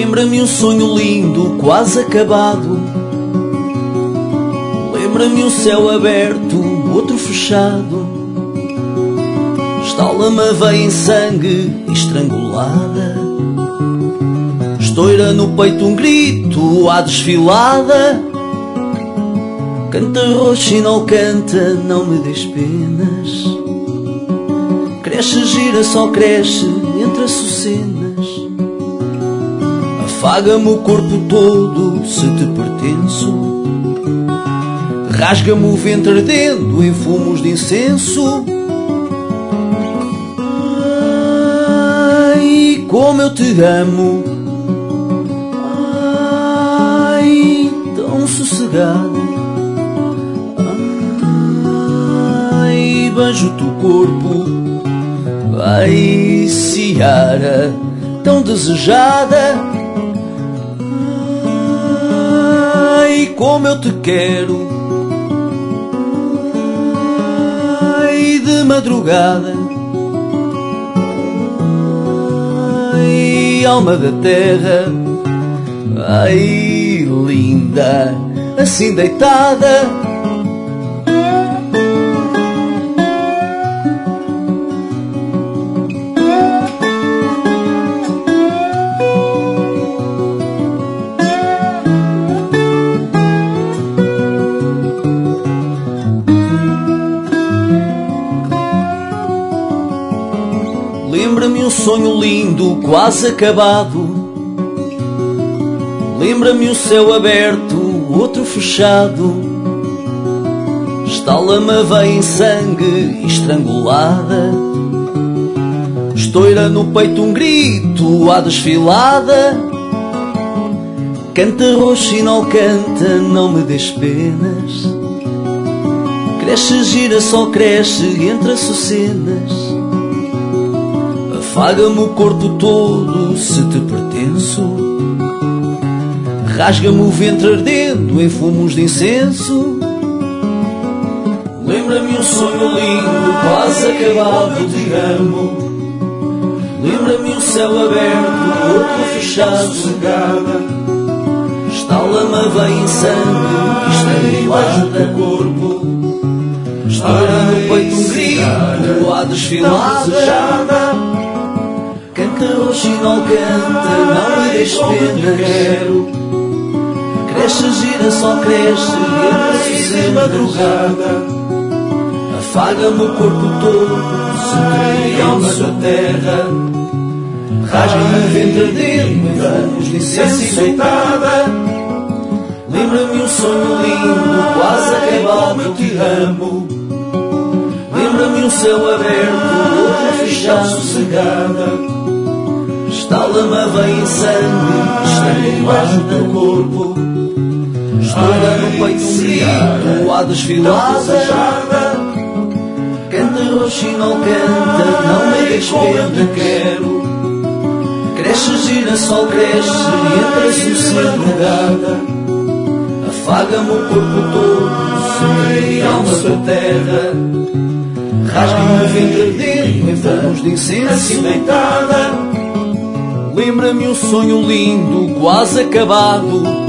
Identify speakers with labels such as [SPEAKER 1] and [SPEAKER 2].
[SPEAKER 1] Lembra-me um sonho lindo, quase acabado. Lembra-me um céu aberto, outro fechado. Estala-me a veia em sangue, estrangulada. Estoura no peito um grito à desfilada. Canta roxinol, canta, não me des penas. Cresce, gira, só cresce entre açucenas. Afaga-me o corpo todo se te pertenço. Rasga-me o ventre ardendo em fumos de incenso. Ai, como eu te amo. Ai, tão sossegada. Ai, beijo o teu corpo. Ai, Ciara, tão desejada. Ai, como eu te quero. Ai, de madrugada. Ai, alma da terra. Ai, linda, assim deitada. Lembra-me um sonho lindo, quase acabado. Lembra-me um céu aberto, outro fechado. Estala-me a veia em sangue, estrangulada. Estoura no peito um grito à desfilada. Canta roxinol, canta, não me des penas. Cresce, gira, só cresce entre açucenas. Afaga-me o corpo todo se te pertenço. Rasga-me o ventre ardendo em fumos de incenso. Lembra-me um sonho lindo, quase acabado, te amo. Lembra-me um céu aberto, outro fechado. Estala-me a veia em sangue, estrangulada. Estoura no peito um grito à desfilada. Canta roxinol, canta, não me des pena. Cresce, gira, só cresce entre a madrugada. Afaga-me o corpo todo, se alma da terra. Rasga-me o ventre ardendo em anos de incenso deitada. Lembra-me um sonho lindo, quase acabado, te amo. Lembra-me um céu aberto, outro fechado, sossegada. Estala-me a veia em sangue, estrangulado o teu corpo. Estoura no peito um grito à desfilada. Canta roxinol, canta, não me des pena, quero. Cresce, gira, só cresce entre a sossegada. Afaga-me o corpo todo, se alma da terra. Rasga-me o ventre ardendo em fumos de incenso, assim deitada. Lembra-me um sonho lindo, quase acabado.